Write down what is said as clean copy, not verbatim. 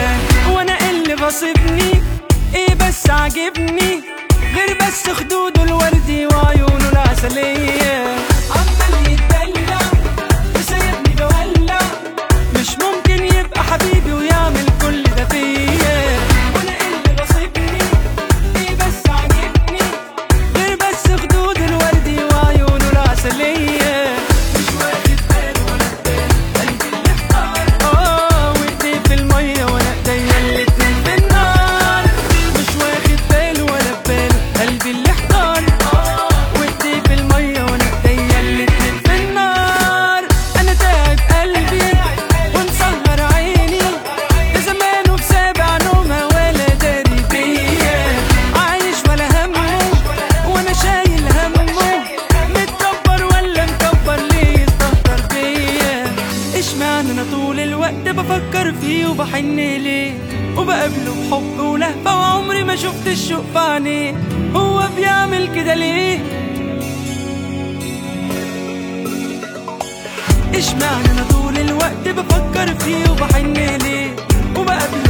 وانا اللي غاصبني ايه بس عاجبني غير بس خدوده الوردي وعيونه العسلية. عمال يتدلع وسايبني بولع، مش ممكن يبقى حبيبي ويعمل كل ده فيا. وانا اللي غاصبني ايه بس عاجبني غير بس خدود الوردي وعيونه العسلية. مش واخد باله ولا باله قلبي اللي احتار، وايديه في المية وانا ايديا الاتنين في النار. مش واخد باله ولا باله قلبي اللي احتار، وايديه في المية وانا ايديا الاتنين في النار. انا تعب قلبي ومسهر عيني ده زمانه في سابع نومة ولا داري بيا. عايش ولا همه وانا شايل همه، متكبر ولا مكبر ليه يستهتر بيا. اشمعنى انا طول الوقت بفكر فيه وبحن ليه وبقابله بحب ولهفة وعمري ما شفت الشوق في عينيه. هو بيعمل كده ليه؟ اشمعنى انا طول الوقت بفكر فيه وبحن ليه وبقابله